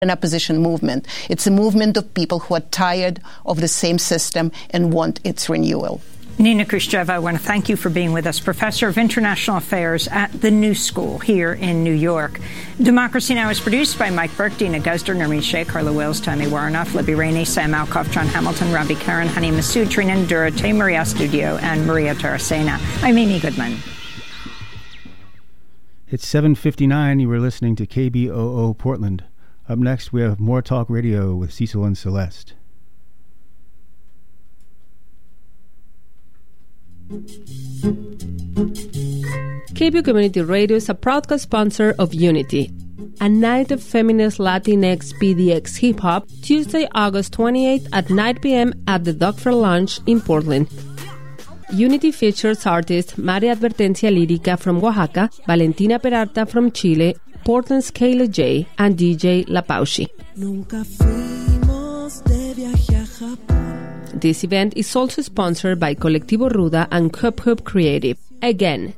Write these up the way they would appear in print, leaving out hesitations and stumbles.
an opposition movement. It's a movement of people who are tired of the same system and want its renewal. Nina Khrushcheva, I want to thank you for being with us, Professor of International Affairs at the New School here in New York. Democracy Now! Is produced by Mike Burke, Dina Guzder, Nermeen Sheikh, Carla Wills, Tammy Warnoff, Libby Rainey, Sam Alcoff, John Hamilton, Robbie Karen, Hani Massoud, Trina Ndura, Tay Maria Studio, and Maria Taracena. I'm Amy Goodman. It's 7:59. You were listening to KBOO Portland. Up next, we have More Talk Radio with Cecil and Celeste. KBOO Community Radio is a proud co-sponsor of Unity, a night of feminist Latinx PDX hip-hop, Tuesday, August 28th at 9 p.m. at the Dog Fair Lounge in Portland. Unity features artists Maria Advertencia Lírica from Oaxaca, Valentina Peralta from Chile, Portland's Kayla J, and DJ La Paushi. This event is also sponsored by Colectivo Ruda and Hub Hub Creative. Again,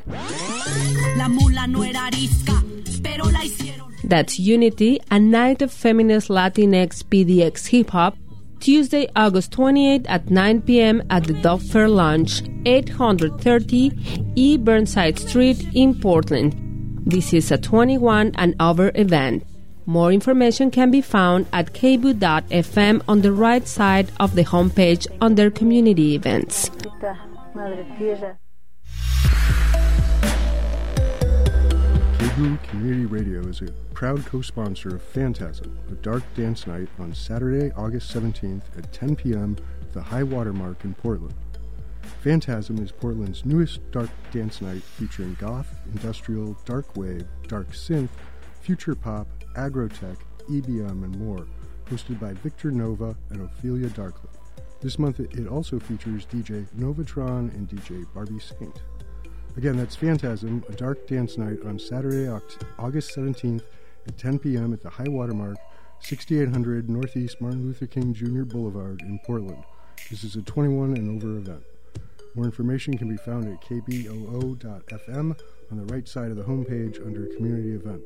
that's Unity, a night of feminist Latinx PDX hip-hop, Tuesday, August 28th at 9 p.m. at the Dog Fair Lounge, 830 E. Burnside Street in Portland. This is a 21 and over event. More information can be found at kboo.fm on the right side of the homepage under Community Events. KBOO Community Radio is a proud co-sponsor of Phantasm, a dark dance night on Saturday, August 17th at 10 p.m. at the High Water Mark in Portland. Phantasm is Portland's newest dark dance night featuring goth, industrial, dark wave, dark synth, future pop, agrotech, EBM, and more, hosted by Victor Nova and Ophelia Darkley. This month it also features DJ Novatron and DJ Barbie Saint. Again, that's Phantasm, a dark dance night on Saturday, August 17th at 10 p.m. at the High Water Mark, 6800 Northeast Martin Luther King Jr. Boulevard in Portland. This is a 21 and over event. More information can be found at kboo.fm on the right side of the homepage under Community Events.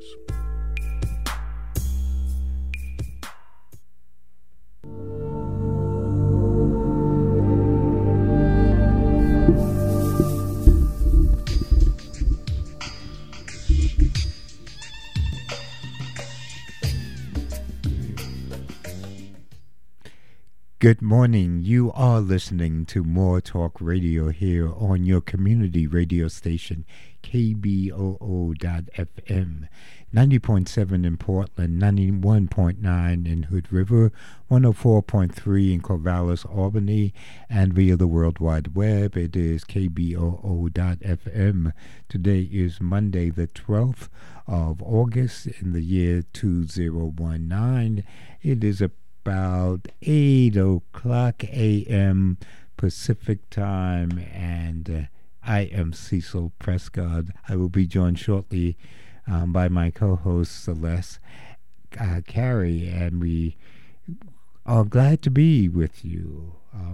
Good morning. You are listening to More Talk Radio here on your community radio station, KBOO.FM, 90.7 in Portland, 91.9 in Hood River, 104.3 in Corvallis, Albany, and via the World Wide Web. It is KBOO.FM. Today is Monday, the 12th of August in the year 2019. It is about 8 o'clock a.m. Pacific time, and I am Cecil Prescott. I will be joined shortly by my co-host Celeste Carey, and we are glad to be with you.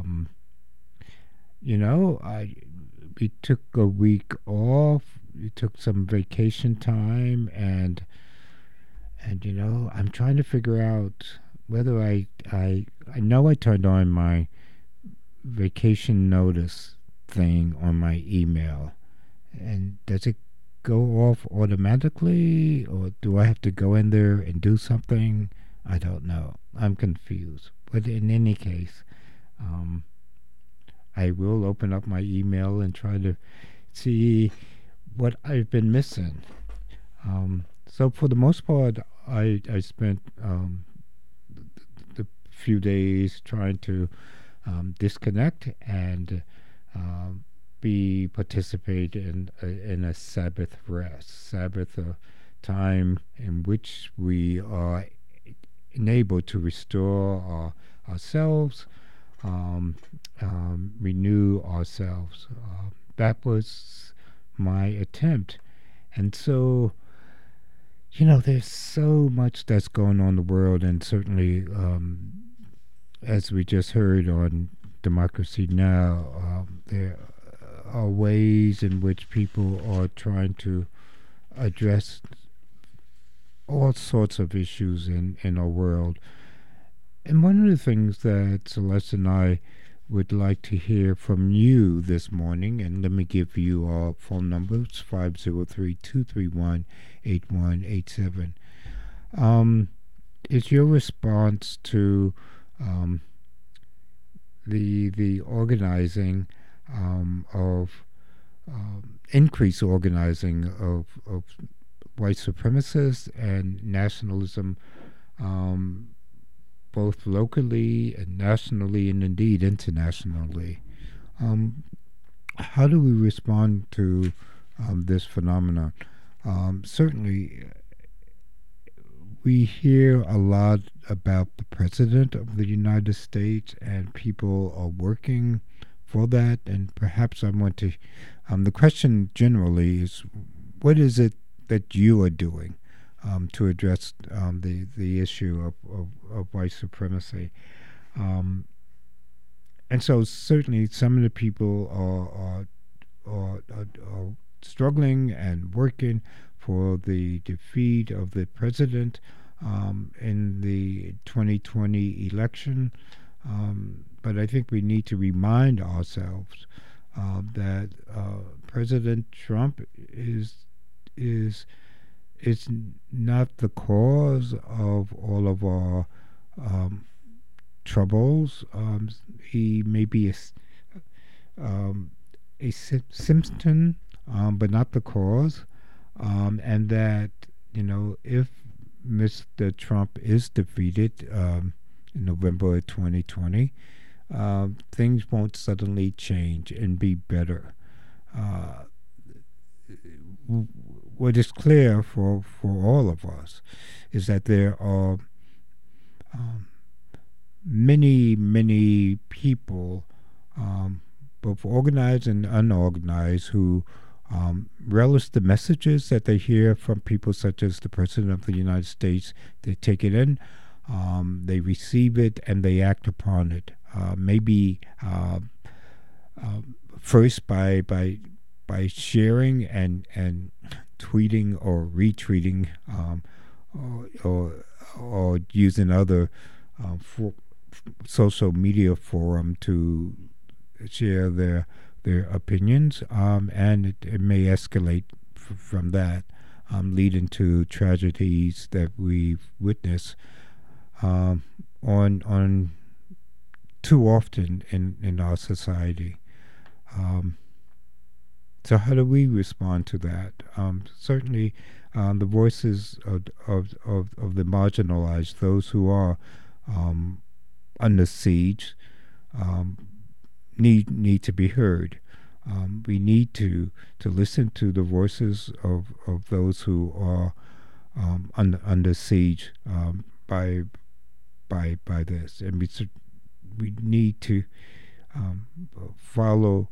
We took a week off. We took some vacation time, and I'm trying to figure out whether I know I turned on my vacation notice thing on my email, and does it go off automatically, or do I have to go in there and do something? I don't know. I'm confused. But in any case, I will open up my email and try to see what I've been missing. So for the most part, I spent the few days trying to disconnect and participate in a Sabbath rest, Sabbath time in which we are enabled to restore ourselves, renew ourselves. That was my attempt. And so, there's so much that's going on in the world, and certainly, as we just heard on Democracy Now!, there are ways in which people are trying to address all sorts of issues in our world. And one of the things that Celeste and I would like to hear from you this morning, and let me give you our phone numbers, 503-231-8187, is your response to the organizing of increased organizing of white supremacists and nationalism, both locally and nationally, and indeed internationally. How do we respond to this phenomenon? Certainly, we hear a lot about the President of the United States, and people are working for that. And perhaps I want to, the question generally is, what is it that you are doing to address the issue of white supremacy? And so certainly some of the people are struggling and working for the defeat of the president in the 2020 election. But I think we need to remind ourselves that President Trump is not the cause of all of our troubles. He may be a symptom, but not the cause. And that, if Mr. Trump is defeated in November of 2020, things won't suddenly change and be better. What is clear for all of us is that there are many people, both organized and unorganized, who relish the messages that they hear from people such as the President of the United States. They take it in, they receive it, and they act upon it. Maybe first by sharing and tweeting or retweeting, or using other social media forum to share their opinions, and it may escalate from that, leading to tragedies that we've witnessed on too often in our society. So how do we respond to that? Certainly, the voices of the marginalized, those who are under siege, need to be heard. We need to listen to the voices of those who are under siege by this, and we need to follow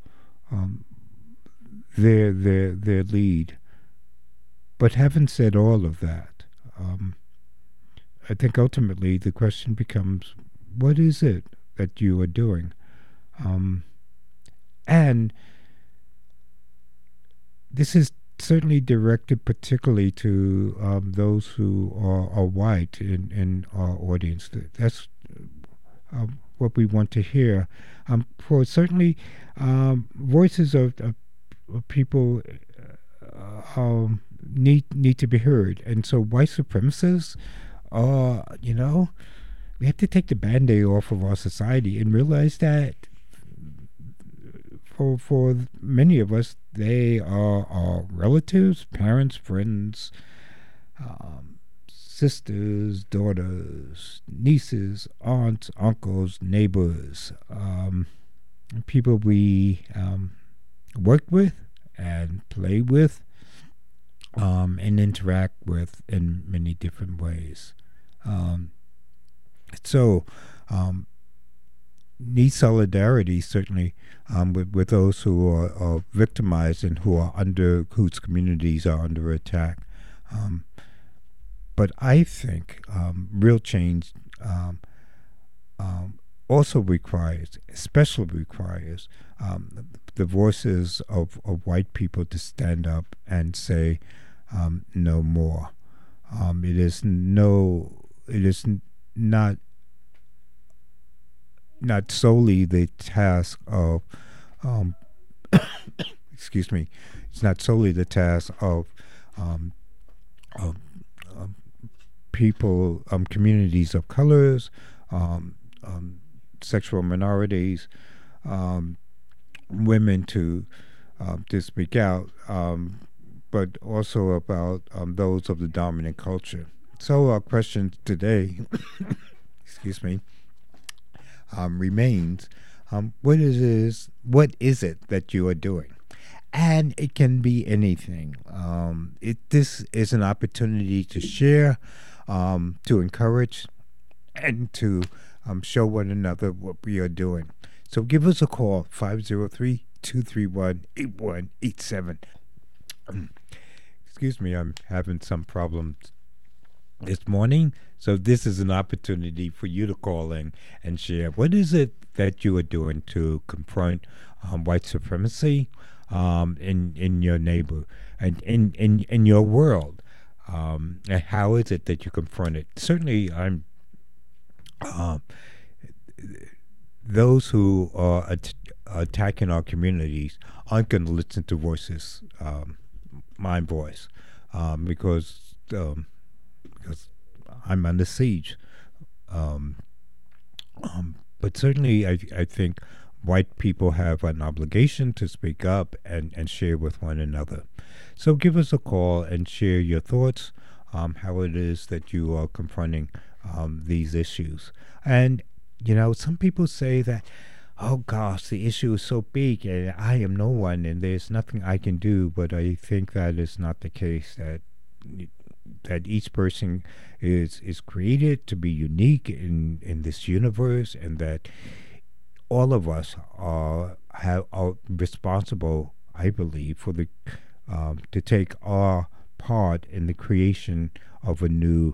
their lead. But having said all of that, I think ultimately the question becomes, what is it that you are doing? And this is certainly directed particularly to those who are white in our audience. That's what we want to hear. For certainly voices of people need to be heard. And so white supremacists, we have to take the Band-Aid off of our society and realize that for many of us, they are our relatives, parents, friends, sisters, daughters, nieces, aunts, uncles, neighbors, people we work with and play with, and interact with in many different ways. So need solidarity, certainly, with those who are victimized and whose communities are under attack. But I think real change also especially requires the voices of white people to stand up and say no more. It is not solely the task of excuse me. It's not solely the task of people, communities of colors, sexual minorities, women to speak out, but also about those of the dominant culture. So our question today, excuse me, remains: what is it that you are doing? And it can be anything. This is an opportunity to share, to encourage, and to show one another what we are doing. So give us a call, 503-231-8187. Excuse me, I'm having some problems this morning. So this is an opportunity for you to call in and share. What is it that you are doing to confront white supremacy in your neighbor and in your world? And how is it that you confront it? Certainly, I'm those who are attacking our communities aren't going to listen to voices, my voice, because I'm under siege. But certainly, I think white people have an obligation to speak up and share with one another. So give us a call and share your thoughts, how it is that you are confronting these issues. And, some people say that, oh gosh, the issue is so big and I am no one and there's nothing I can do. But I think that is not the case, that each person is created to be unique in this universe, and that all of us are responsible, I believe, for to take our part in the creation of a new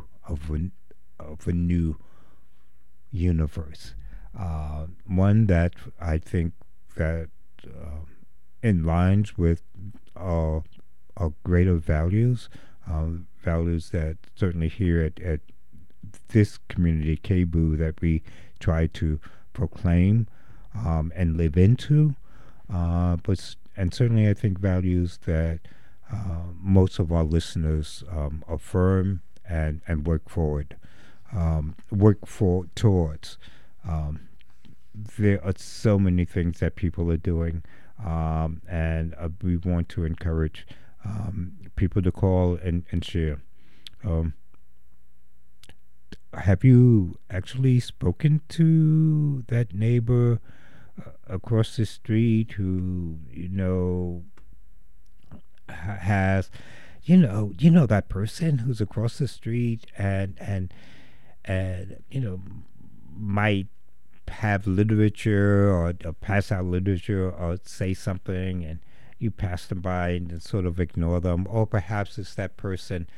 universe, one that I think that in lines with our greater values, values that certainly here at this community, KBOO, that we try to proclaim and live into, and certainly I think values that most of our listeners affirm and work towards. There are so many things that people are doing, and we want to encourage people to call and share. Have you actually spoken to that neighbor across the street who has that person who's across the street and might have literature or pass out literature or say something, and you pass them by and sort of ignore them? Or perhaps it's that person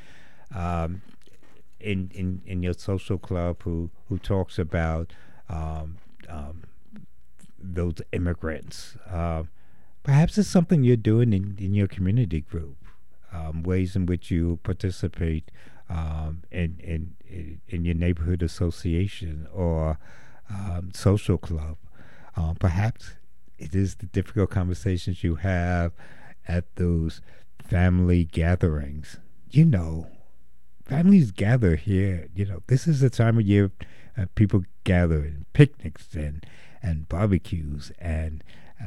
in your social club who talks about those immigrants. Perhaps it's something you're doing in your community group, ways in which you participate in your neighborhood association or social club. Perhaps it is the difficult conversations you have at those family gatherings. Families gather here. This is the time of year people gather in picnics and barbecues and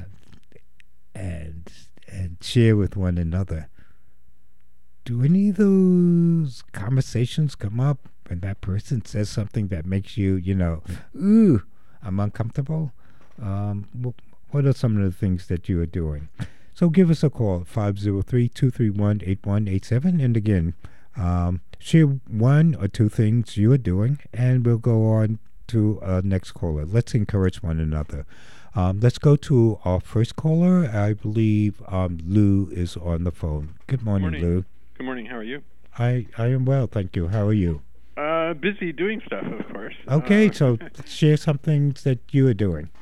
share with one another. Do any of those conversations come up when that person says something that makes you, ooh, I'm uncomfortable? What are some of the things that you are doing? So give us a call, 503-231-8187. And again, share one or two things you are doing, and we'll go on to our next caller. Let's encourage one another. Let's go to our first caller. I believe Lou is on the phone. Good morning, Lou. Good morning. How are you? I am well, thank you. How are you? Busy doing stuff, of course. Okay, so share some things that you are doing. Well,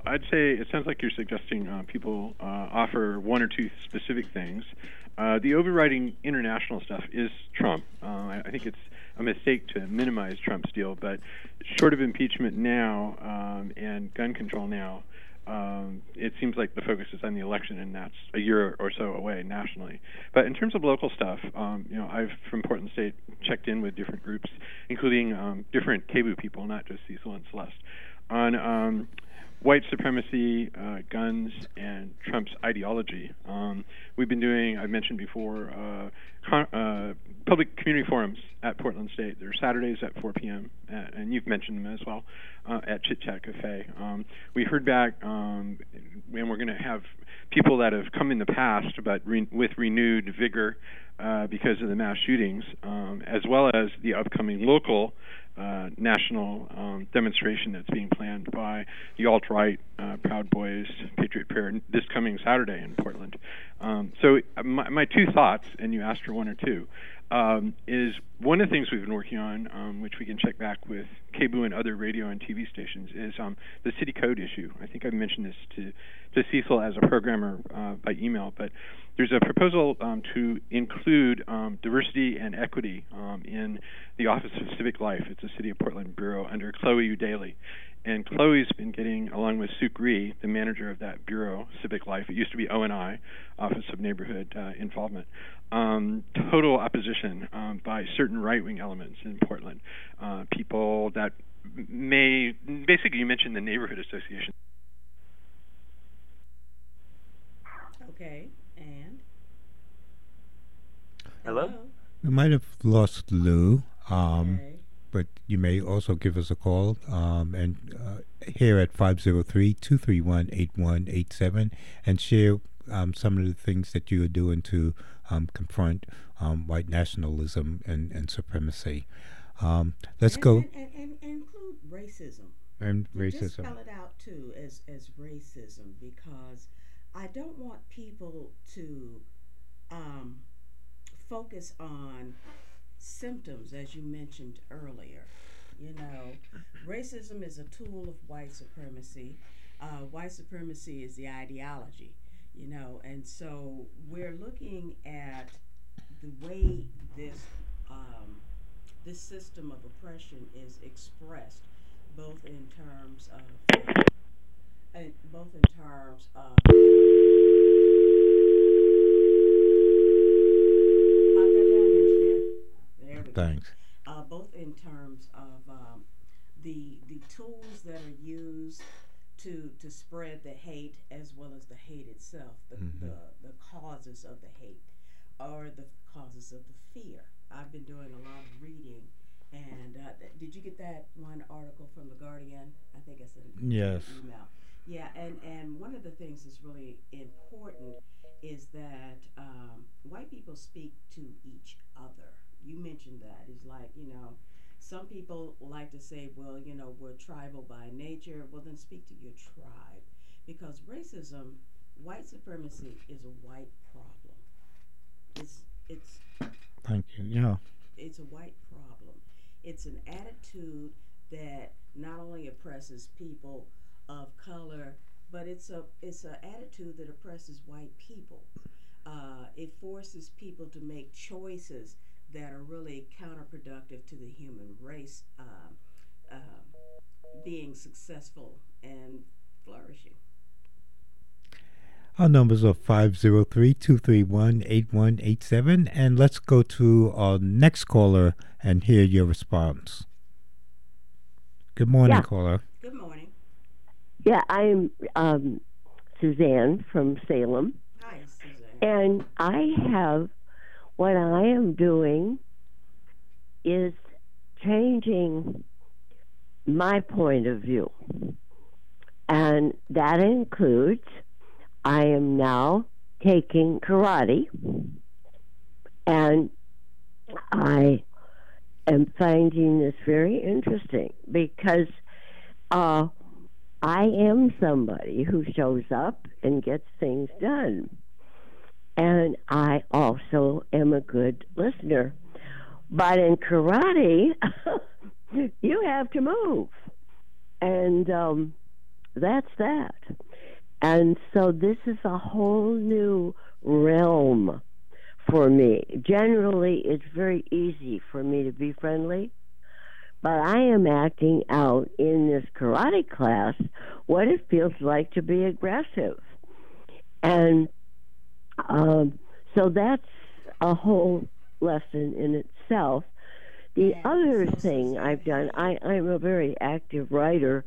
I'd say it sounds like you're suggesting people offer one or two specific things. The overriding international stuff is Trump. I think it's a mistake to minimize Trump's deal, but short of impeachment now and gun control now, it seems like the focus is on the election, and that's a year or so away nationally. But in terms of local stuff, I've, from Portland State, checked in with different groups, including different KBOO people, not just Cecil and Celeste, on white supremacy, guns, and Trump's ideology. We've been doing, I mentioned before, public community forums at Portland State. They're Saturdays at 4 p.m., and you've mentioned them as well, at Chit Chat Cafe. We heard back, and we're going to have people that have come in the past, but with renewed vigor because of the mass shootings, as well as the upcoming local national demonstration that's being planned by the alt-right Proud Boys Patriot Prayer this coming Saturday in Portland. So my two thoughts, and you asked for one or two, is one of the things we've been working on, which we can check back with KBOO and other radio and TV stations, is the city code issue. I think I've mentioned this to Cecil as a programmer by email, but there's a proposal to include diversity and equity in the Office of Civic Life. It's a City of Portland bureau under Chloe Udaly. And Chloe's been getting, along with Suk Ree, the manager of that bureau, Civic Life, it used to be O&I, Office of Neighborhood Involvement, total opposition by certain right-wing elements in Portland. People that basically you mentioned the neighborhood association. Okay, and? Hello? We might have lost Lou. Okay. But you may also give us a call and here at 503-231-8187 and share some of the things that you are doing to confront white nationalism and supremacy. Let's go. And include racism. And racism. Just spell it out, too, as racism, because I don't want people to focus on symptoms, as you mentioned earlier. Racism is a tool of white supremacy. White supremacy is the ideology, and so we're looking at the way this system of oppression is expressed, both in terms of Thanks. Both in terms of the tools that are used to spread the hate, as well as the hate itself, the causes of the hate, or the causes of the fear. I've been doing a lot of reading, and did you get that one article from The Guardian? I think it's an email. Yeah, and one of the things that's really important is that white people speak to each other. You mentioned that. It's like, some people like to say, well, we're tribal by nature. Well, then speak to your tribe. Because racism, white supremacy, is a white problem. It's Thank you. Yeah. It's a white problem. It's an attitude that not only oppresses people of color, but it's an attitude that oppresses white people. It forces people to make choices that are really counterproductive to the human race being successful and flourishing. Our numbers are 503-231-8187, and let's go to our next caller and hear your response. Good morning, caller. Good morning. Yeah, I'm Suzanne from Salem. Hi, Suzanne. And what I am doing is changing my point of view. And that includes, I am now taking karate, and I am finding this very interesting because I am somebody who shows up and gets things done. And I also am a good listener. But in karate, you have to move. And that's that. And so this is a whole new realm for me. Generally, it's very easy for me to be friendly, but I am acting out in this karate class what it feels like to be aggressive. And so that's a whole lesson in itself. The other thing I've done, I'm a very active writer,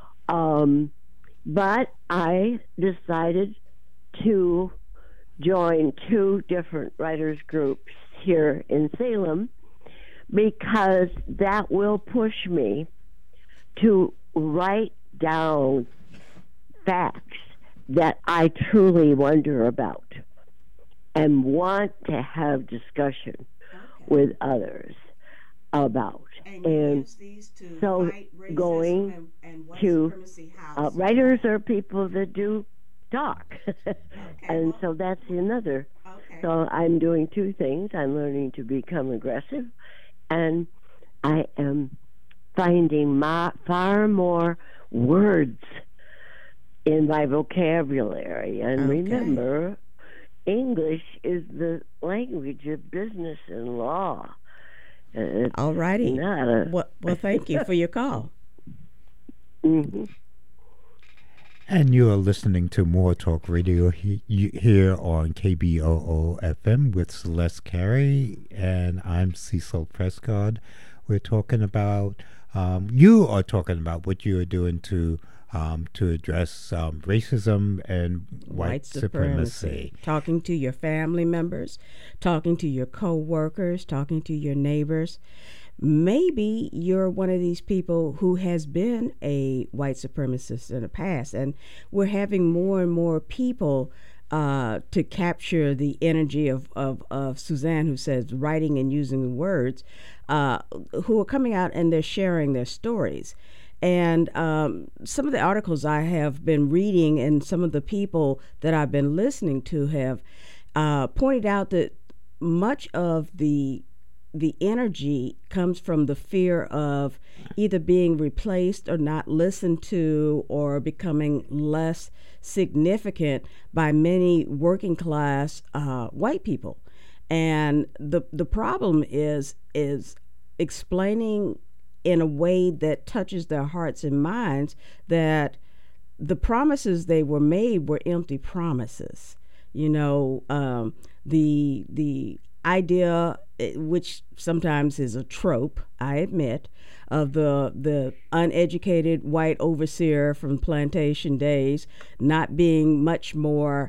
but I decided to join 2 different writers groups here in Salem because that will push me to write down facts that I truly wonder about and want to have discussion with others about. And use these to so fight racism going and white to supremacy how? writers are people that do talk. And so that's another. Okay. So I'm doing 2 things. I'm learning to become aggressive, and I am finding far more words in my vocabulary. And remember, English is the language of business and law. All righty. Not Well, thank you for your call. Mm-hmm. And you are listening to More Talk Radio here on KBOO FM with Celeste Carey, and I'm Cecil Prescott. We're talking about, you are talking about what you are doing to address racism and white supremacy. Talking to your family members, talking to your co-workers, talking to your neighbors. Maybe you're one of these people who has been a white supremacist in the past, and we're having more and more people to capture the energy of Suzanne, who says writing and using words, who are coming out and they're sharing their stories. And some of the articles I have been reading and some of the people that I've been listening to have pointed out that much of the energy comes from the fear of either being replaced or not listened to or becoming less significant by many working class white people. And the problem is explaining in a way that touches their hearts and minds that the promises they were made were empty promises. You know, the idea, which sometimes is a trope, I admit, of the uneducated white overseer from plantation days not being much more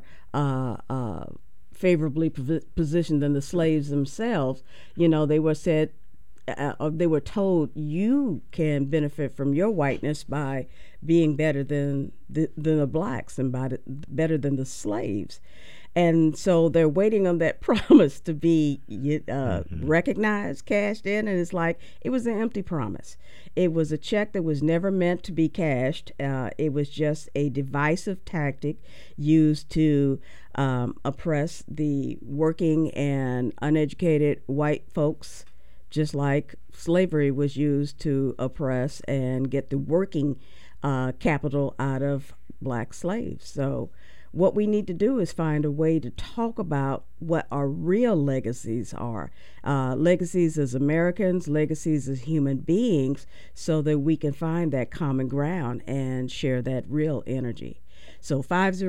favorably positioned than the slaves themselves. You know, they were said, they were told, you can benefit from your whiteness by being better than the blacks and better than the slaves. And so they're waiting on that promise to be recognized, cashed in, and it's like it was an empty promise. It was a check that was never meant to be cashed. It was just a divisive tactic used to oppress the working and uneducated white folks, just like slavery was used to oppress and get the working capital out of black slaves. So what we need to do is find a way to talk about what our real legacies are. Legacies as Americans, legacies as human beings, so that we can find that common ground and share that real energy. So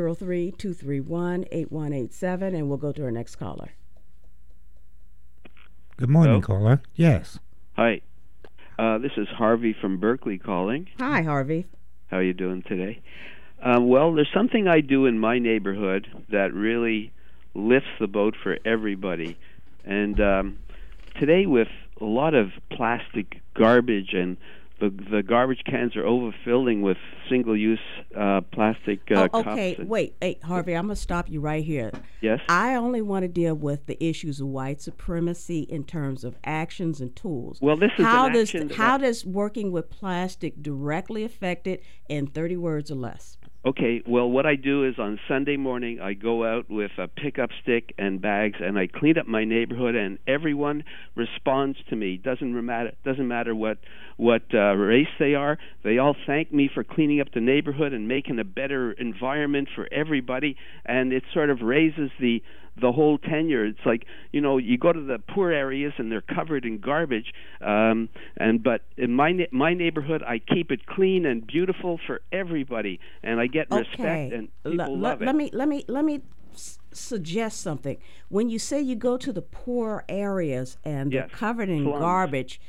503-231-8187, and we'll go to our next caller. Good morning, Hello? caller. Yes. Hi. This is Harvey from Berkeley calling. Hi, Harvey. How are you doing today? Well, there's something I do in my neighborhood that really lifts the boat for everybody. And today, with a lot of plastic garbage and the garbage cans are overfilling with single-use plastic cups. Okay, wait, hey, Harvey, I'm going to stop you right here. Yes? I only want to deal with the issues of white supremacy in terms of actions and tools. Well, this is how an action. How does working with plastic directly affect it in 30 words or less? Okay, well, what I do is on Sunday morning I go out with a pickup stick and bags, and I clean up my neighborhood, and everyone responds to me. Doesn't matter what race they are. They all thank me for cleaning up the neighborhood and making a better environment for everybody, and it sort of raises the whole tenure. It's like, you go to the poor areas and they're covered in garbage, but in my neighborhood I keep it clean and beautiful for everybody, and I get respect, and people love it. Let me suggest something. When you say you go to the poor areas and they're covered in garbage,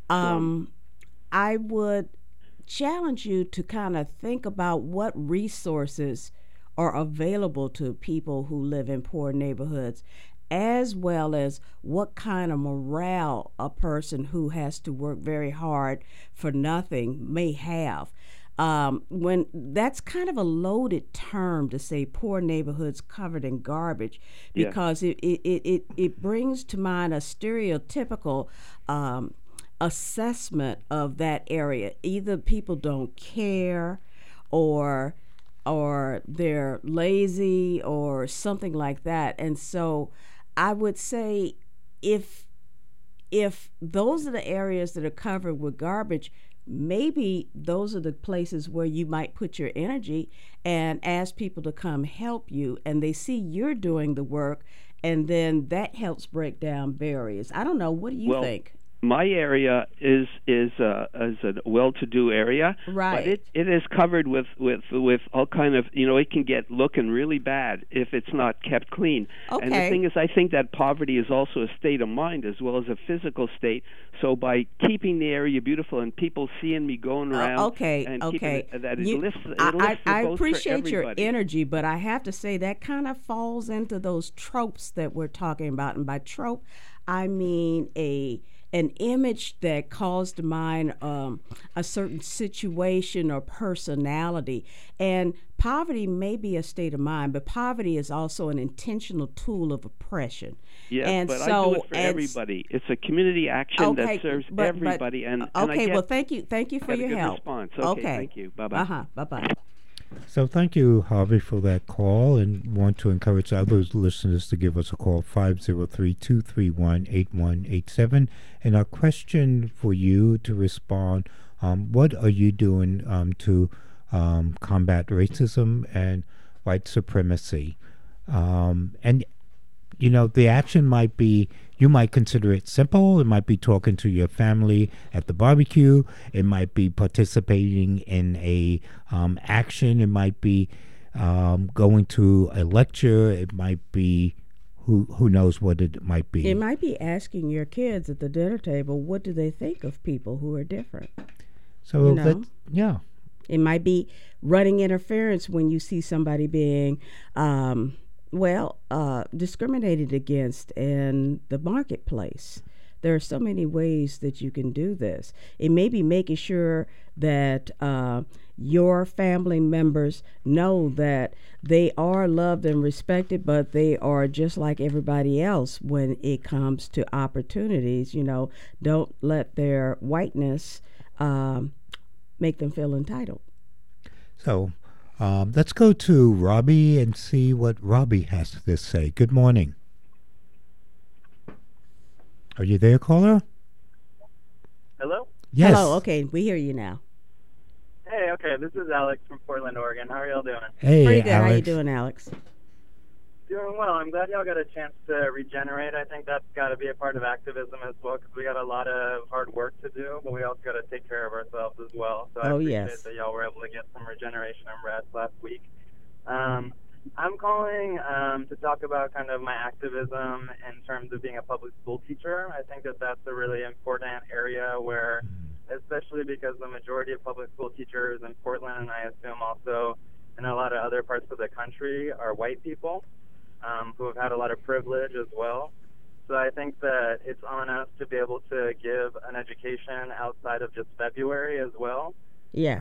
I would challenge you to kind of think about what resources are available to people who live in poor neighborhoods, as well as what kind of morale a person who has to work very hard for nothing may have. When that's kind of a loaded term to say poor neighborhoods covered in garbage, because it brings to mind a stereotypical assessment of that area. Either people don't care, or they're lazy, or something like that. And so I would say if those are the areas that are covered with garbage, maybe those are the places where you might put your energy and ask people to come help you, and they see you're doing the work, and then that helps break down barriers. I don't know. What do you think? My area is a well-to-do area, right? But it is covered with all kind of, it can get looking really bad if it's not kept clean. Okay. And the thing is, I think that poverty is also a state of mind as well as a physical state. So by keeping the area beautiful and people seeing me going around, it lifts the boat I appreciate for your everybody. energy, but I have to say that kind of falls into those tropes that we're talking about, and by trope, I mean an image that calls to mind a certain situation or personality. And poverty may be a state of mind, but poverty is also an intentional tool of oppression. Yes, and but so, I do it for everybody. It's a community action that serves everybody. Thank you for your help. Response. Okay, thank you. Bye-bye. Bye-bye. So thank you, Harvey, for that call, and want to encourage other listeners to give us a call, 503-231-8187. And our question for you to respond, what are you doing to combat racism and white supremacy? And, the action might be, you might consider it simple. It might be talking to your family at the barbecue. It might be participating in a action. It might be going to a lecture. It might be who knows what it might be. It might be asking your kids at the dinner table, what do they think of people who are different? So it might be running interference when you see somebody being discriminated against in the marketplace. There are so many ways that you can do this. It may be making sure that your family members know that they are loved and respected, but they are just like everybody else when it comes to opportunities. Don't let their whiteness make them feel entitled. So let's go to Robbie and see what Robbie has to say. Good morning. Are you there, caller? Hello? Yes. Hello, okay, we hear you now. Hey, okay, this is Alex from Portland, Oregon. How are y'all doing? Hey, pretty good. Alex. How you doing, Alex? Doing well. I'm glad y'all got a chance to regenerate. I think that's got to be a part of activism as well, because we got a lot of hard work to do, but we also got to take care of ourselves as well. So I appreciate that y'all were able to get some regeneration and rest last week. I'm calling to talk about kind of my activism in terms of being a public school teacher. I think that that's a really important area where, especially because the majority of public school teachers in Portland, and I assume also in a lot of other parts of the country, are white people who have had a lot of privilege as well. So I think that it's on us to be able to give an education outside of just February as well. Yes.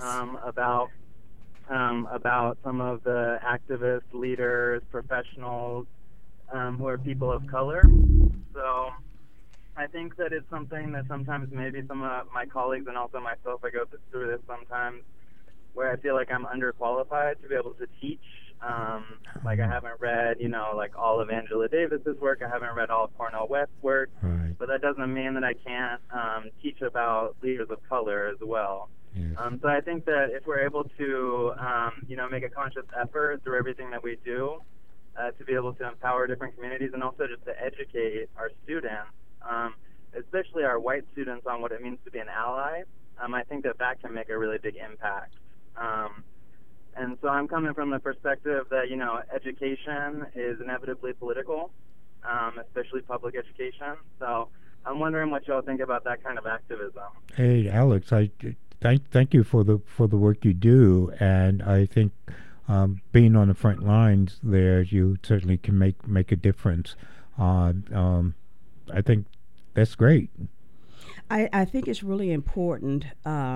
About some of the activists, leaders, professionals who are people of color. So I think that it's something that sometimes maybe some of my colleagues and also myself, I go through this sometimes, where I feel like I'm underqualified to be able to teach. Like I haven't read, like all of Angela Davis's work. I haven't read all of Cornel West's work. Right. But that doesn't mean that I can't teach about leaders of color as well. Yes. So I think that if we're able to, make a conscious effort through everything that we do to be able to empower different communities and also just to educate our students, especially our white students, on what it means to be an ally, I think that can make a really big impact. And so I'm coming from the perspective that, education is inevitably political, especially public education. So I'm wondering what y'all think about that kind of activism. Hey, Alex, I thank you for the work you do, and I think being on the front lines there, you certainly can make a difference. I think that's great. I think it's really important.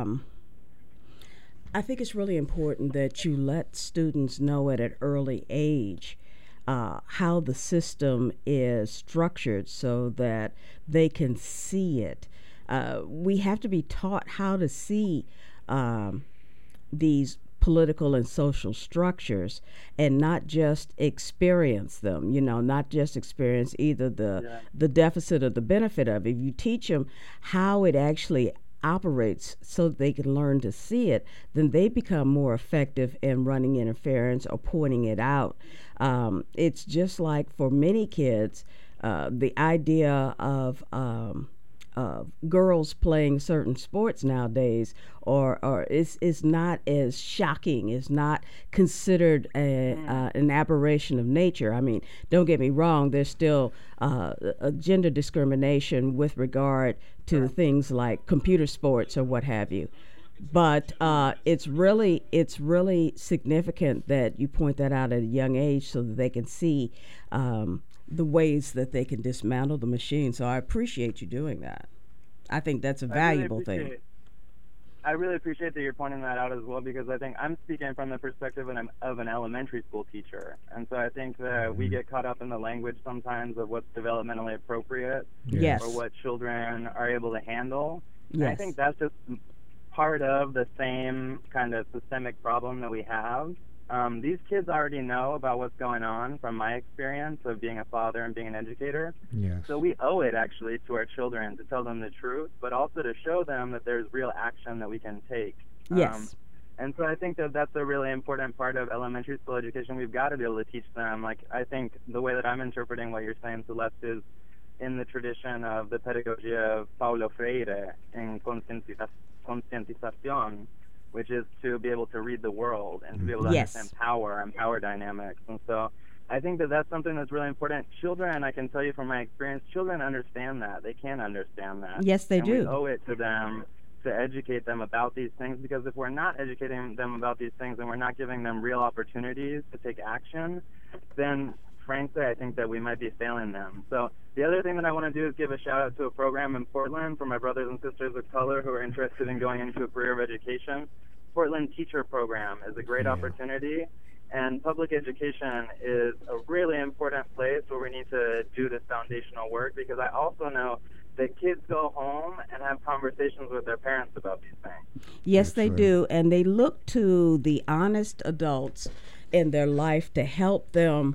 I think it's really important that you let students know at an early age how the system is structured so that they can see it. We have to be taught how to see these political and social structures and not just experience them, not just experience either the deficit or the benefit of it. If you teach them how it actually operates so that they can learn to see it, then they become more effective in running interference or pointing it out. It's just like for many kids, the idea of girls playing certain sports nowadays or is not as shocking, is not considered an aberration of nature. I mean, don't get me wrong, there's still a gender discrimination with regard to things like computer sports or what have you. But it's really significant that you point that out at a young age so that they can see the ways that they can dismantle the machine. So I appreciate you doing that. I think that's a valuable thing. I really appreciate that you're pointing that out as well, because I think I'm speaking from the perspective of an elementary school teacher. And so I think that we get caught up in the language sometimes of what's developmentally appropriate or what children are able to handle. Yes. And I think that's just part of the same kind of systemic problem that we have. These kids already know about what's going on from my experience of being a father and being an educator. Yes. So we owe it actually to our children to tell them the truth, but also to show them that there's real action that we can take. Yes. And so I think that that's a really important part of elementary school education. We've got to be able to teach them. Like, I think the way that I'm interpreting what you're saying, Celeste, is in the tradition of the pedagogy of Paulo Freire in Concientización, which is to be able to read the world and to be able to understand power and power dynamics. And so I think that that's something that's really important. Children, I can tell you from my experience, children understand that. They can understand that. Yes, they do. We owe it to them to educate them about these things, because if we're not educating them about these things and we're not giving them real opportunities to take action, then frankly, I think that we might be failing them. So the other thing that I want to do is give a shout out to a program in Portland for my brothers and sisters of color who are interested in going into a career of education. Portland Teacher Program is a great opportunity, and public education is a really important place where we need to do this foundational work, because I also know that kids go home and have conversations with their parents about these things. Yes, they do, and they look to the honest adults in their life to help them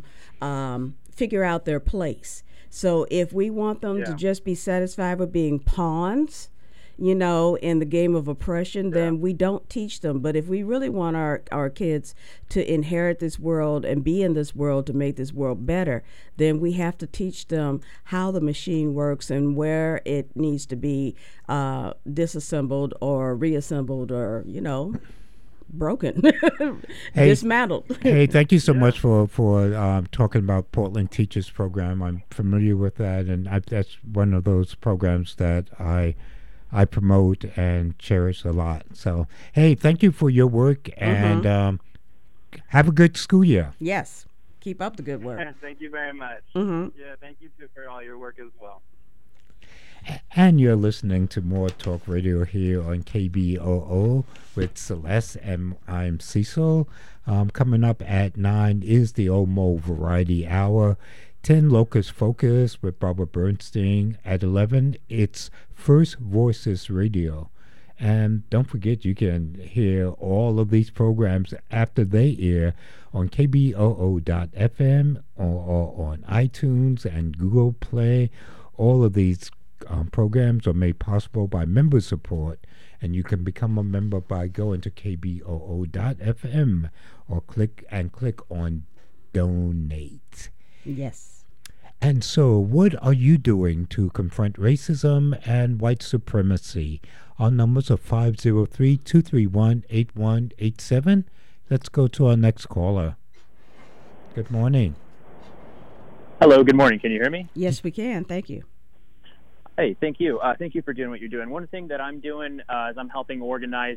figure out their place. So if we want them to just be satisfied with being pawns, in the game of oppression, then we don't teach them. But if we really want our kids to inherit this world and be in this world to make this world better, then we have to teach them how the machine works and where it needs to be disassembled or reassembled or, broken, dismantled. Hey, thank you so much for talking about Portland Teachers Program. I'm familiar with that, and that's one of those programs that I promote and cherish a lot. So, hey, thank you for your work, and have a good school year. Yes. Keep up the good work. Thank you very much. Mm-hmm. Yeah, thank you too for all your work as well. And you're listening to More Talk Radio here on KBOO with Celeste, and I'm Cecil. Coming up at 9 is the Omo Variety Hour. 10, Locust Focus with Barbara Bernstein. At 11, it's First Voices Radio. And don't forget, you can hear all of these programs after they air on KBOO.FM or on iTunes and Google Play. All of these programs are made possible by member support, and you can become a member by going to KBOO.FM or click on Donate. Yes. And so, what are you doing to confront racism and white supremacy? Our numbers are 503-231-8187. Let's go to our next caller. Good morning. Hello, good morning. Can you hear me? Yes, we can. Thank you. Hey, thank you. Thank you for doing what you're doing. One thing that I'm doing is I'm helping organize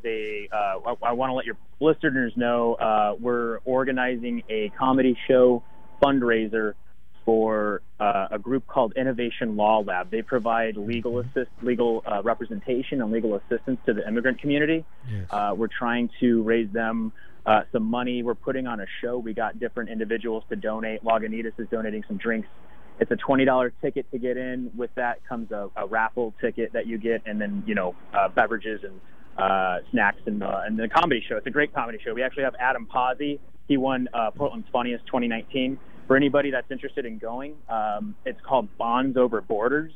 I want to let your listeners know we're organizing a comedy show fundraiser for a group called Innovation Law Lab. They provide legal representation and legal assistance to the immigrant community. Yes. We're trying to raise them some money. We're putting on a show. We got different individuals to donate. Lagunitas is donating some drinks. It's a $20 ticket to get in. With that comes a raffle ticket that you get, and then beverages and snacks and the comedy show. It's a great comedy show. We actually have Adam Pazzi. He won Portland's Funniest 2019. For anybody that's interested in going, it's called Bonds Over Borders.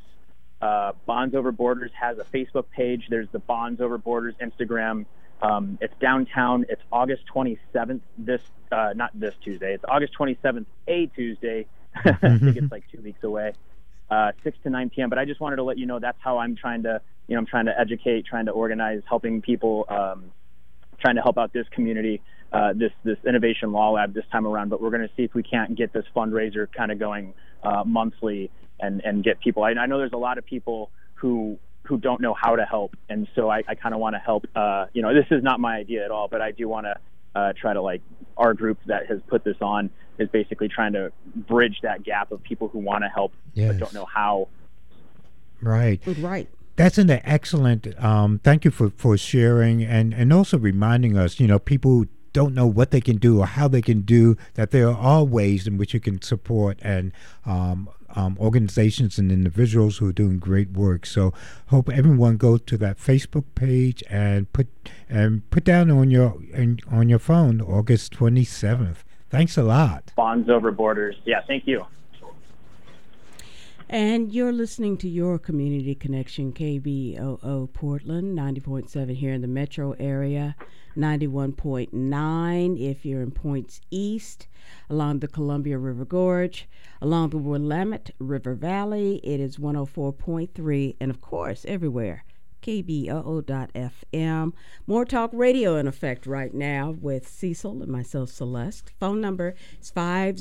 Bonds Over Borders has a Facebook page. There's the Bonds Over Borders Instagram. It's downtown. It's August 27th. Not this Tuesday. It's August 27th, a Tuesday. I think it's like 2 weeks away, 6 to 9 p.m. But I just wanted to let you know that's how I'm trying to, I'm trying to educate, trying to organize, helping people, trying to help out this community, this Innovation Law Lab this time around. But we're going to see if we can't get this fundraiser kind of going monthly and get people. I know there's a lot of people who don't know how to help, and so I kind of want to help. This is not my idea at all, but I do want to try to, like, our group that has put this on is basically trying to bridge that gap of people who want to help but don't know how. Right. Right. That's an excellent, thank you for sharing and also reminding us, people don't know what they can do or how they can do, that there are ways in which you can support and organizations and individuals who are doing great work. So hope everyone go to that Facebook page and put down on your phone August 27th. Thanks a lot. Bonds Over Borders. Yeah, thank you. And you're listening to your Community Connection, KBOO Portland, 90.7 here in the metro area, 91.9 if you're in Points East, along the Columbia River Gorge, along the Willamette River Valley, it is 104.3, and of course, everywhere, KBOO.FM. More Talk Radio in effect right now with Cecil and myself, Celeste. Phone number is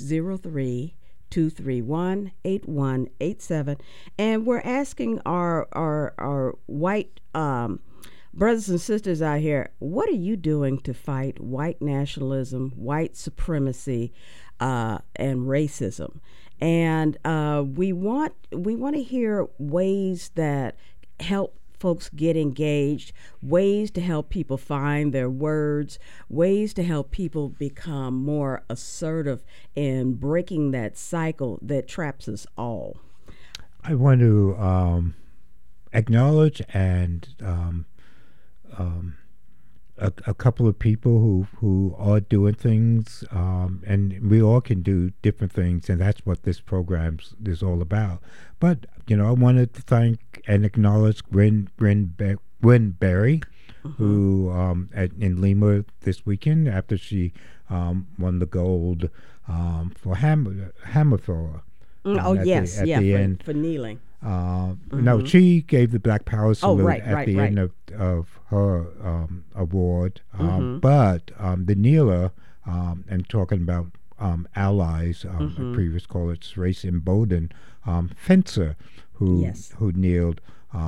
503-231-8187, and we're asking our white brothers and sisters out here, what are you doing to fight white nationalism, white supremacy, and racism? And we want to hear ways that help folks get engaged, ways to help people find their words, ways to help people become more assertive in breaking that cycle that traps us all. I want to acknowledge and a couple of people who are doing things, and we all can do different things, and that's what this program is all about. But I wanted to thank and acknowledge Gwen Berry, who in Lima this weekend after she won the gold for hammer thrower. The end for kneeling. No, she gave the Black Power salute at the end of her award. But the kneeler, and talking about allies, a previous caller, it's Race Embolden, Fencer, who kneeled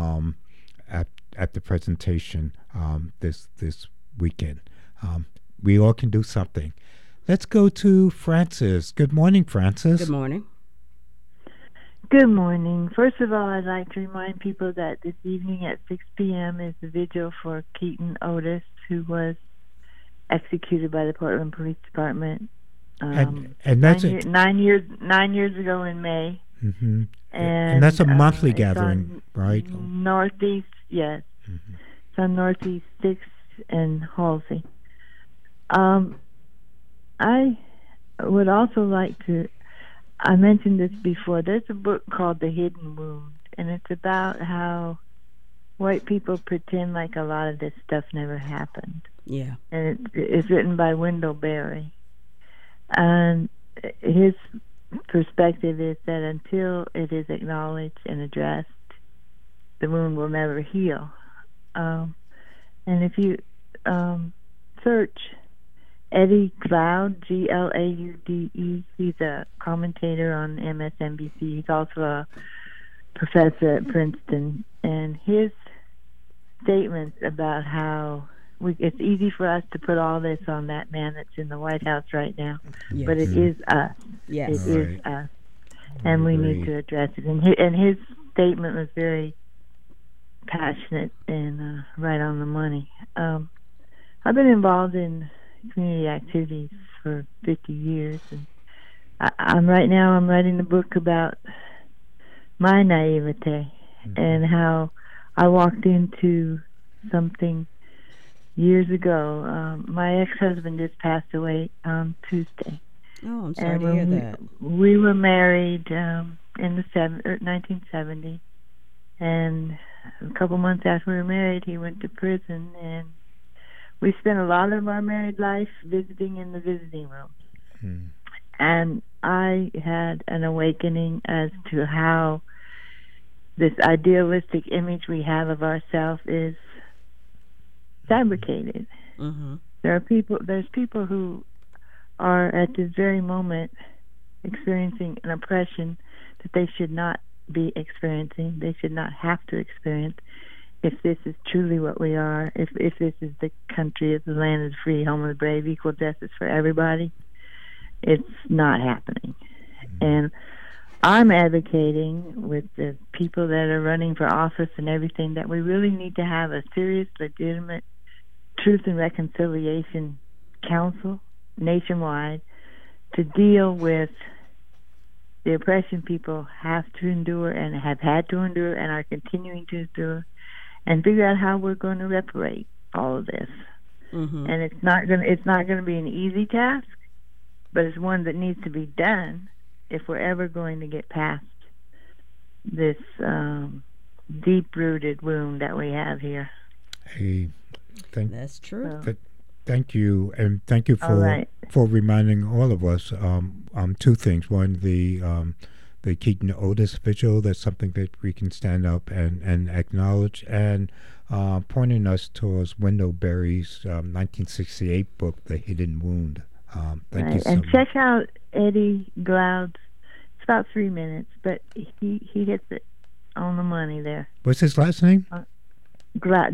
at the presentation this weekend. We all can do something. Let's go to Francis. Good morning, Francis. Good morning. Good morning. First of all, I'd like to remind people that this evening at 6 p.m. is the vigil for Keaton Otis, who was executed by the Portland Police Department and that's 9 years ago in May. And that's a monthly gathering, right? Northeast, yes. on Northeast 6th and Halsey. I would also like to, I mentioned this before, there's a book called The Hidden Wound, and it's about how white people pretend like a lot of this stuff never happened. Yeah. And it's written by Wendell Berry. And his perspective is that until it is acknowledged and addressed, the wound will never heal. And if you search Eddie Glaude, Glaude, he's a commentator on MSNBC. He's also a professor at Princeton. And his statements about how it's easy for us to put all this on that man that's in the White House right now, yes. but it is us. Yes. It is us. And we need to address it. And his statement was very passionate and right on the money. I've been involved in community activities for 50 years, and I'm writing a book about my naivete and how I walked into something years ago. My ex-husband just passed away on Tuesday. Oh, I'm sorry to hear that. We were married in the 1970, and a couple months after we were married, he went to prison, and we spent a lot of our married life visiting in the visiting room. And I had an awakening as to how this idealistic image we have of ourselves is fabricated. There's people who are at this very moment experiencing an oppression that they should not be experiencing. They should not have to experience. If this is truly what we are, if this is the country of the land of the free, home of the brave, equal justice for everybody, it's not happening. And I'm advocating with the people that are running for office and everything that we really need to have a serious, legitimate Truth and Reconciliation Council nationwide to deal with the oppression people have to endure and have had to endure and are continuing to endure, and figure out how we're going to reparate all of this. And it's not going to be an easy task, but it's one that needs to be done if we're ever going to get past this deep-rooted wound that we have here. Hey, that's true. Thank you, and thank you for reminding all of us two things. One, the Keaton Otis vigil. That's something that we can stand up and acknowledge, and pointing us towards Wendell Berry's 1968 book, The Hidden Wound. Thank you so much. Check out Eddie Glaude. It's about 3 minutes, but he hits it on the money there. What's his last name? Glaude,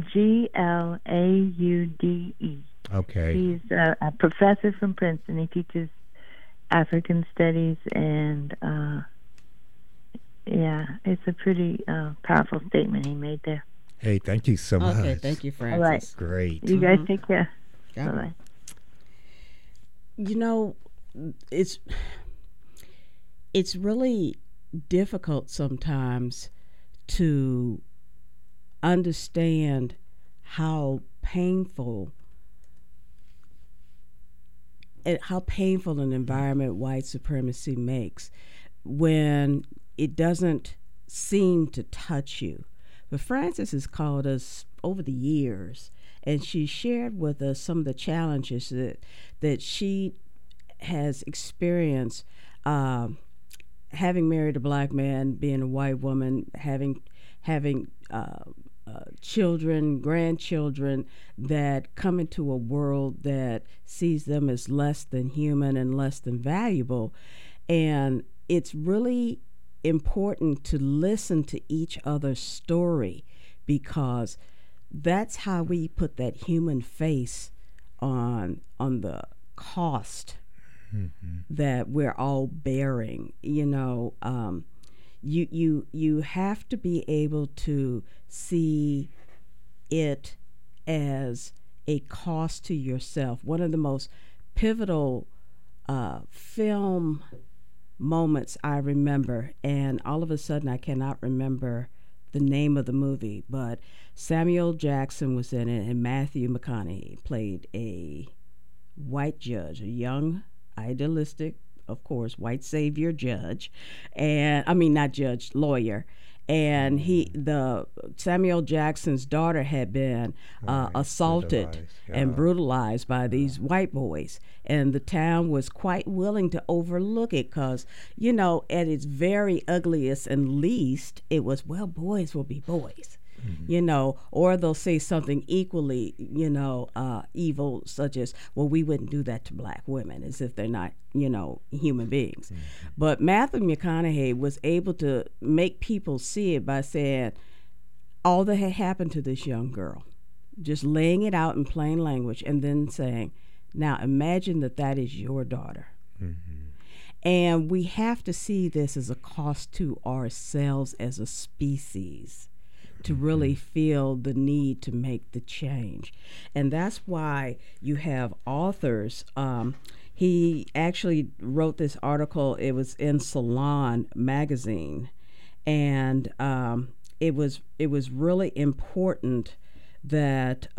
Glaude. Okay. He's a professor from Princeton. He teaches African studies, and it's a pretty powerful statement he made there. Hey, thank you so much. Okay, thank you, Francis. All right. Great. You guys take care. Yeah. Bye-bye. You know, it's really difficult sometimes to understand how painful an environment white supremacy makes when it doesn't seem to touch you. But Frances has called us over the years, and she shared with us some of the challenges that she has experienced having married a black man, being a white woman, having children, grandchildren that come into a world that sees them as less than human and less than valuable. And it's really important to listen to each other's story, because that's how we put that human face on the cost that we're all bearing. You know, you have to be able to see it as a cost to yourself. One of the most pivotal film moments I remember, and all of a sudden I cannot remember the name of the movie, but Samuel Jackson was in it, and Matthew McConaughey played a white judge, a young, idealistic, of course, white savior judge, and I mean not judge, lawyer. And Samuel Jackson's daughter had been assaulted and brutalized by these white boys, and the town was quite willing to overlook it because, you know, at its very ugliest and least, it was, well, boys will be boys. You know, or they'll say something equally, you know, evil, such as, well, we wouldn't do that to black women, as if they're not, you know, human beings. But Matthew McConaughey was able to make people see it by saying all that had happened to this young girl, just laying it out in plain language, and then saying, now imagine that is your daughter. And we have to see this as a cost to ourselves as a species, to really feel the need to make the change. And that's why you have authors. He actually wrote this article. It was in Salon magazine, and it was really important that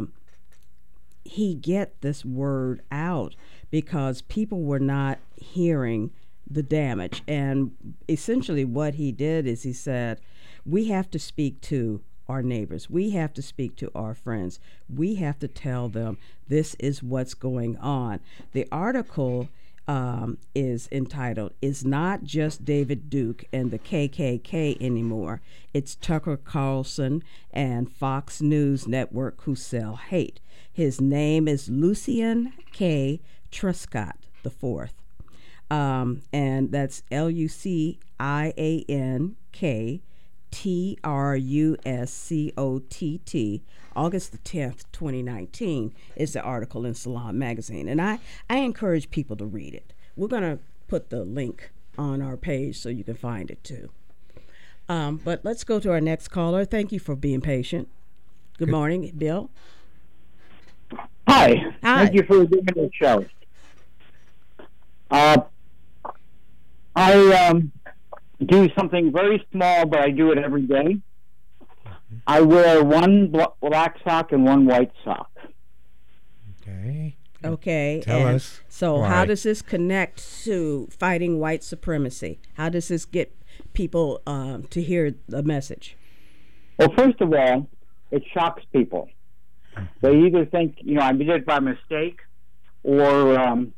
he get this word out, because people were not hearing the damage. And essentially what he did is he said, we have to speak to our neighbors. We have to speak to our friends. We have to tell them this is what's going on. The article is entitled, "It's Not Just David Duke and the KKK Anymore. It's Tucker Carlson and Fox News Network who sell hate." His name is Lucian K. Truscott IV. And that's Lucian K. Truscott. August the 10th, 2019 is the article in Salon magazine. And I encourage people to read it. We're going to put the link on our page so you can find it too. But let's go to our next caller. Thank you for being patient. Good morning, Bill. Hi. Thank you for doing the show. I do something very small, but I do it every day. I wear one black sock and one white sock. Okay. Tell us. So how does this connect to fighting white supremacy? How does this get people to hear the message? Well, first of all, it shocks people. They either think, I did it by mistake, or I'm,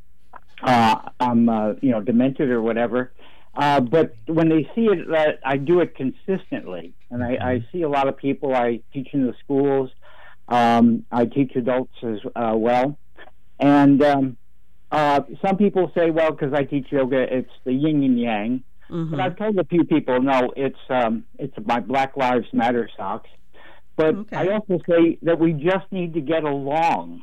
demented or whatever. But when they see it, that I do it consistently, and I see a lot of people. I teach in the schools. I teach adults as well. And some people say, well, because I teach yoga, it's the yin and yang. But I've told a few people, no, it's my Black Lives Matter socks. But I also say that we just need to get along.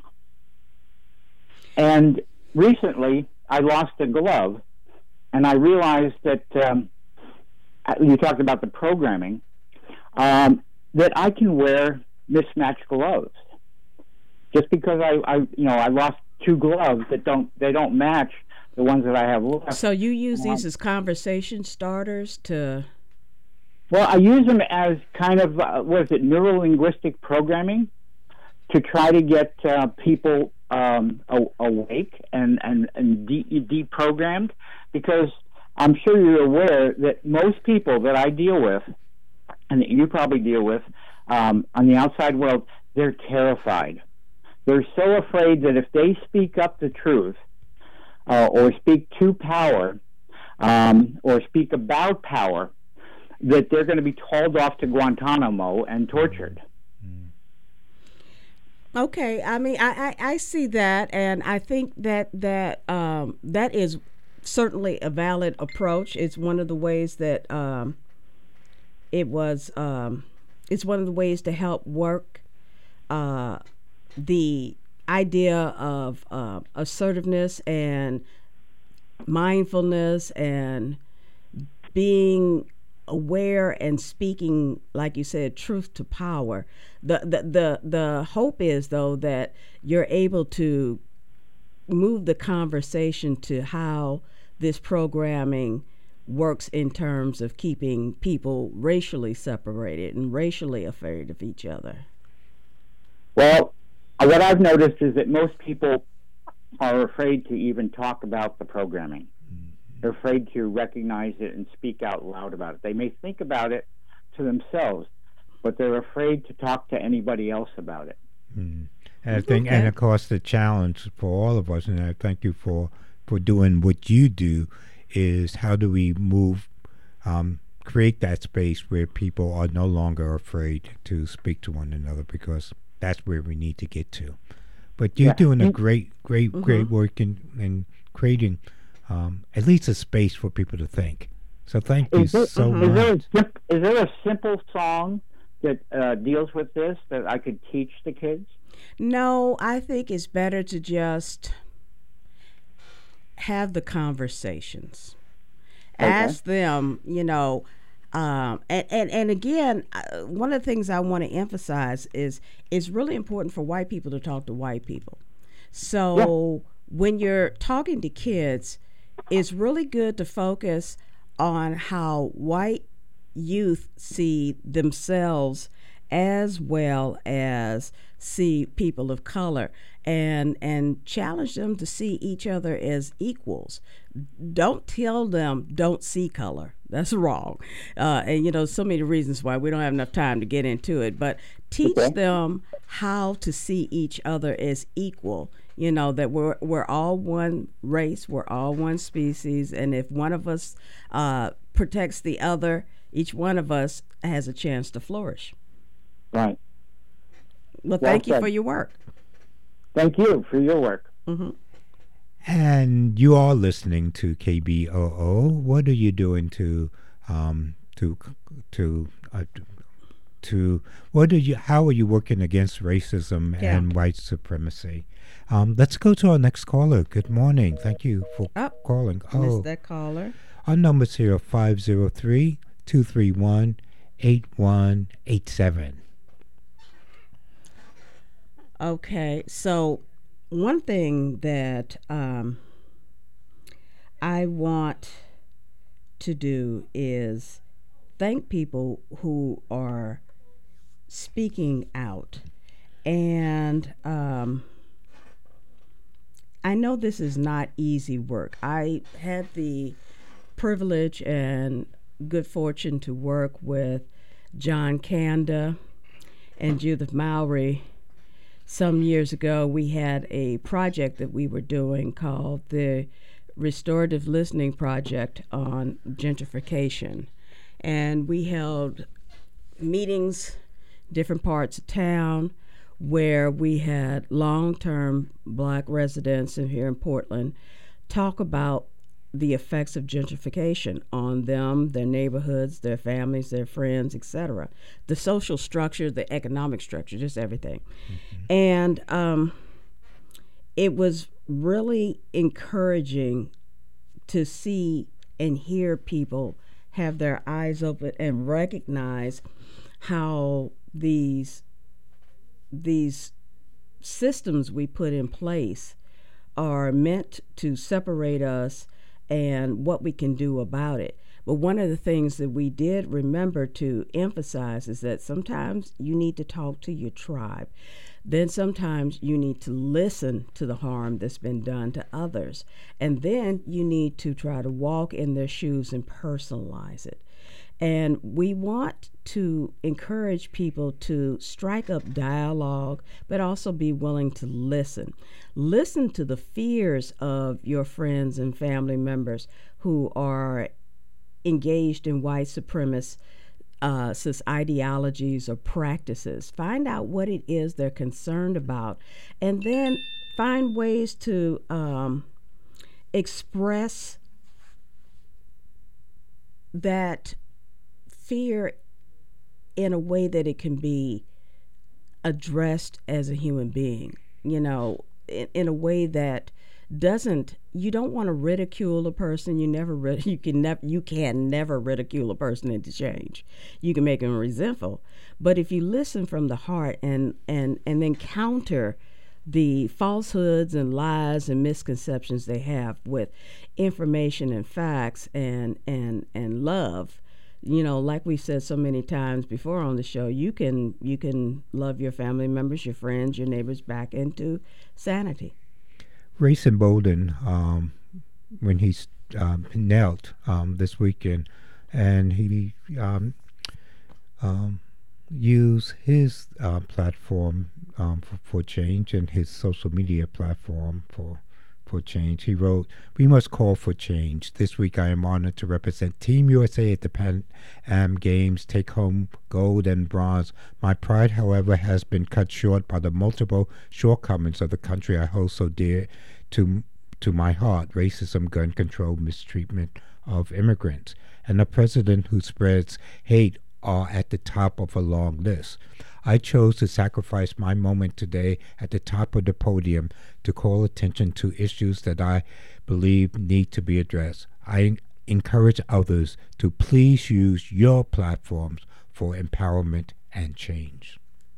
And recently, I lost a glove, and I realized that you talked about the programming, that I can wear mismatched gloves. Just because I lost two gloves that don't match the ones that I have left. So you use these as conversation starters to... Well, I use them as kind of, neuro-linguistic programming to try to get people awake and deprogrammed, because I'm sure you're aware that most people that I deal with, and that you probably deal with on the outside world, they're terrified. They're so afraid that if they speak up the truth, or speak to power, or speak about power, that they're going to be hauled off to Guantanamo and tortured. Okay, I mean, I see that, and I think that is certainly a valid approach. It's one of the ways that it's one of the ways to help work the idea of assertiveness and mindfulness and being aware and speaking, like you said, truth to power. The hope is, though, that you're able to move the conversation to how this programming works in terms of keeping people racially separated and racially afraid of each other? Well, what I've noticed is that most people are afraid to even talk about the programming. They're afraid to recognize it and speak out loud about it. They may think about it to themselves, but they're afraid to talk to anybody else about it. And I think, and of course, the challenge for all of us, and I thank you for doing what you do, is how do we create that space where people are no longer afraid to speak to one another, because that's where we need to get to. But you're doing a great work in creating at least a space for people to think. So thank you so much. Is there a simple song that deals with this that I could teach the kids? No, I think it's better to just have the conversations. Okay. Ask them, and again, one of the things I want to emphasize is it's really important for white people to talk to white people. So when you're talking to kids, it's really good to focus on how white youth see themselves as well as see people of color, and challenge them to see each other as equals. Don't tell them don't see color. That's wrong. And so many reasons why we don't have enough time to get into it, but teach them how to see each other as equal. That we're all one race, we're all one species, and if one of us protects the other, each one of us has a chance to flourish. Right. Well, thank you for your work. Thank you for your work. Mm-hmm. And you are listening to KBOO. What are you doing how are you working against racism and white supremacy? Let's go to our next caller. Good morning. Thank you for calling. Missed that caller. Our numbers here are 503-231-8187. Okay, so one thing that I want to do is thank people who are speaking out. And I know this is not easy work. I had the privilege and good fortune to work with John Kanda and Judith Mowry. Some years ago, we had a project that we were doing called the Restorative Listening Project on gentrification. And we held meetings, different parts of town, where we had long-term black residents here in Portland talk about the effects of gentrification on them, their neighborhoods, their families, their friends, etc. The social structure, the economic structure, just everything. Mm-hmm. And it was really encouraging to see and hear people have their eyes open and recognize how these systems we put in place are meant to separate us and what we can do about it. But one of the things that we did remember to emphasize is that sometimes you need to talk to your tribe. Then sometimes you need to listen to the harm that's been done to others. And then you need to try to walk in their shoes and personalize it. And we want to encourage people to strike up dialogue, but also be willing to listen. Listen to the fears of your friends and family members who are engaged in white supremacist ideologies or practices. Find out what it is they're concerned about, and then find ways to express that fear in a way that it can be addressed as a human being, in a way that you don't want to ridicule a person. You can never ridicule a person into change. You can make them resentful, but if you listen from the heart and then counter the falsehoods and lies and misconceptions they have with information and facts and love. Like we've said so many times before on the show, you can love your family members, your friends, your neighbors back into sanity. Race Bolden, when he knelt this weekend, and he used his platform for change and his social media platform for change. He wrote, "We must call for change. This week I am honored to represent Team USA at the Pan Am Games, take home gold and bronze. My pride, however, has been cut short by the multiple shortcomings of the country I hold so dear to my heart: racism, gun control, mistreatment of immigrants, and a president who spreads hate are at the top of a long list. I chose to sacrifice my moment today at the top of the podium to call attention to issues that I believe need to be addressed. I encourage others to please use your platforms for empowerment and change."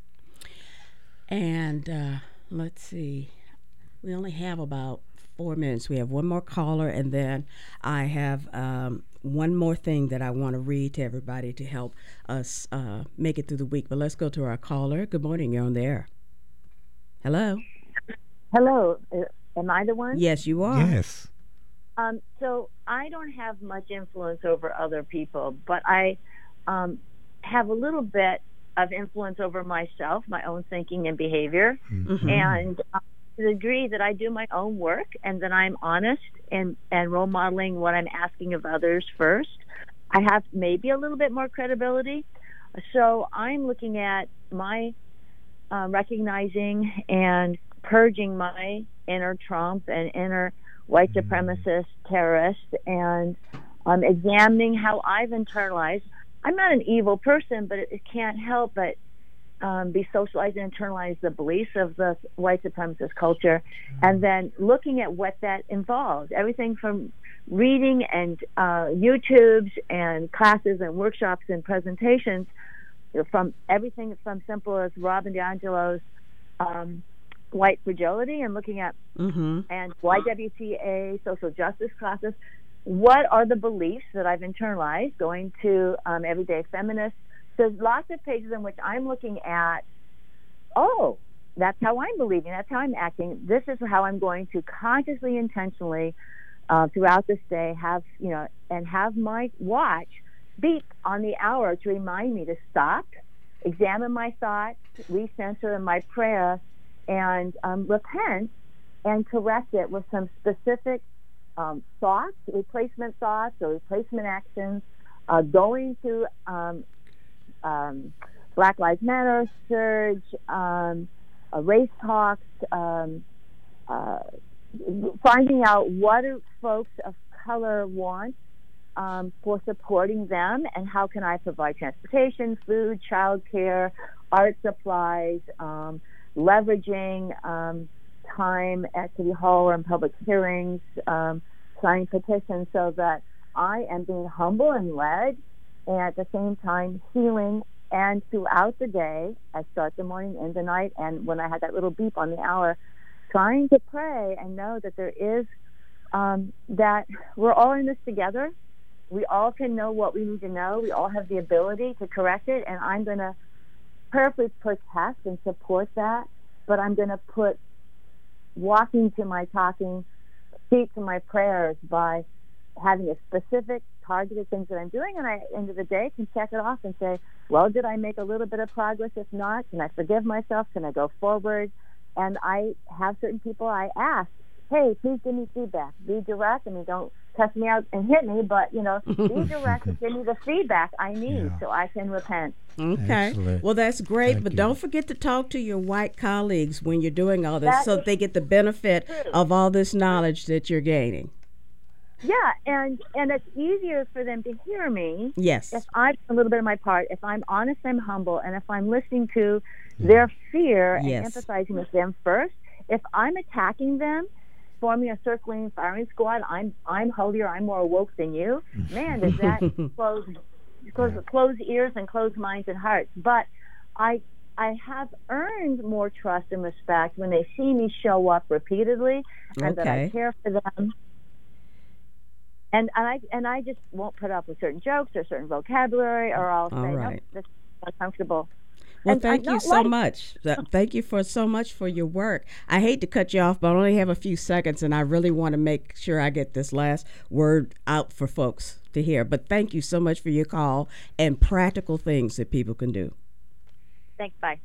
And let's see. We only have about 4 minutes. We have one more caller, and then I have one more thing that I want to read to everybody to help us make it through the week. But let's go to our caller. Good morning. You're on the air. Hello. Hello. Am I the one? Yes, you are. Yes. So I don't have much influence over other people, but I have a little bit of influence over myself, my own thinking and behavior. Mm-hmm. And to the degree that I do my own work and that I'm honest and role modeling what I'm asking of others first, I have maybe a little bit more credibility. So I'm looking at my recognizing and purging my inner Trump and inner white supremacist terrorist, and examining how I've internalized. I'm not an evil person, but it can't help but be socialized and internalize the beliefs of the white supremacist culture, and then looking at what that involves. Everything from reading and YouTubes and classes and workshops and presentations, from everything from simple as Robin DiAngelo's white fragility and looking at and YWCA social justice classes. What are the beliefs that I've internalized? Going to Everyday Feminist. There's lots of pages in which I'm looking at, oh, that's how I'm believing, that's how I'm acting. This is how I'm going to consciously, intentionally, throughout this day, have my watch beep on the hour to remind me to stop, examine my thoughts, recenter in my prayer, and repent and correct it with some specific thoughts, replacement thoughts or replacement actions, going to Black Lives Matter surge, race talks, finding out what do folks of color want for supporting them, and how can I provide transportation, food, childcare, art supplies, leveraging time at City Hall or in public hearings, signing petitions, so that I am being humble and led, and at the same time healing. And throughout the day, I start the morning and the night, and when I had that little beep on the hour, trying to pray and know that there is, that we're all in this together. We all can know what we need to know. We all have the ability to correct it, and I'm going to prayerfully protest and support that, but I'm going to put walking to my talking, feet to my prayers by having a specific targeted things that I'm doing, and I, at the end of the day, can check it off and say, well, did I make a little bit of progress? If not, can I forgive myself? Can I go forward? And I have certain people I ask, hey, please give me feedback. Be direct. I mean, don't cuss me out and hit me, but, be direct and give me the feedback I need so I can repent. Okay. Excellent. Well, that's great, Thank but you. Don't forget to talk to your white colleagues when you're doing all this, so they get the benefit of all this knowledge that you're gaining. Yeah, and it's easier for them to hear me. Yes. If I'm a little bit of my part, if I'm honest, I'm humble, and if I'm listening to their fear and empathizing with them first. If I'm attacking them, forming a circling firing squad, I'm holier, I'm more woke than you. Man, does that close ears and close minds and hearts. But I I have earned more trust and respect when they see me show up repeatedly and that I care for them. And I just won't put up with certain jokes or certain vocabulary, or I'll say, no, this is uncomfortable. Well, thank you so much. Thank you so much for your work. I hate to cut you off, but I only have a few seconds, and I really want to make sure I get this last word out for folks to hear. But thank you so much for your call and practical things that people can do. Thanks. Bye.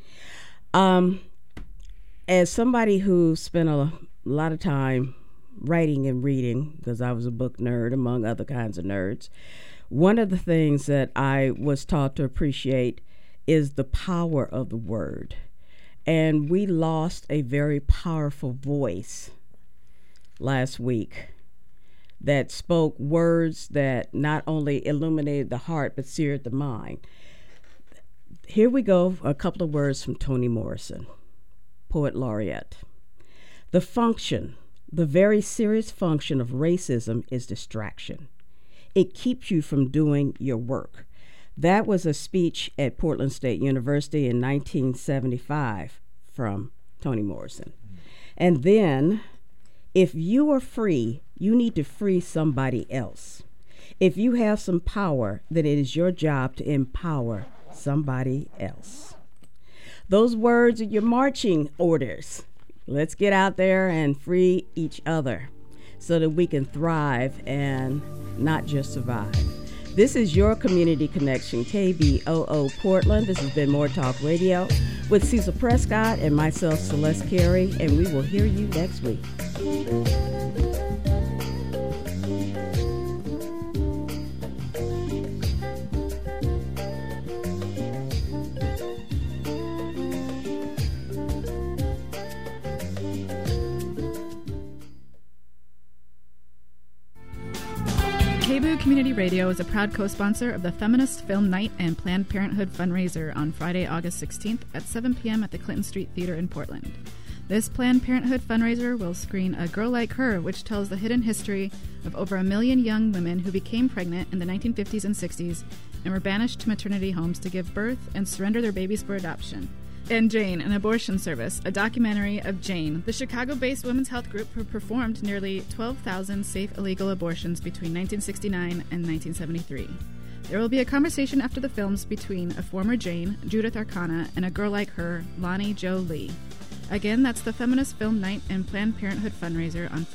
As somebody who spent a lot of time writing and reading, because I was a book nerd among other kinds of nerds, one of the things that I was taught to appreciate is the power of the word. And we lost a very powerful voice last week that spoke words that not only illuminated the heart but seared the mind. Here we go, a couple of words from Toni Morrison, Poet Laureate. The very serious function of racism is distraction. It keeps you from doing your work. That was a speech at Portland State University in 1975 from Toni Morrison. And then, if you are free, you need to free somebody else. If you have some power, then it is your job to empower somebody else. Those words are your marching orders. Let's get out there and free each other so that we can thrive and not just survive. This is your Community Connection, KBOO Portland. This has been More Talk Radio with Cecil Prescott and myself, Celeste Carey, and we will hear you next week. KBOO Community Radio is a proud co-sponsor of the Feminist Film Night and Planned Parenthood fundraiser on Friday, August 16th at 7 p.m. at the Clinton Street Theater in Portland. This Planned Parenthood fundraiser will screen A Girl Like Her, which tells the hidden history of over 1 million young women who became pregnant in the 1950s and 60s and were banished to maternity homes to give birth and surrender their babies for adoption. And Jane, an abortion service, a documentary of Jane, the Chicago-based women's health group who performed nearly 12,000 safe illegal abortions between 1969 and 1973. There will be a conversation after the films between a former Jane, Judith Arcana, and a girl like her, Lonnie Jo Lee. Again, that's the Feminist Film Night and Planned Parenthood fundraiser on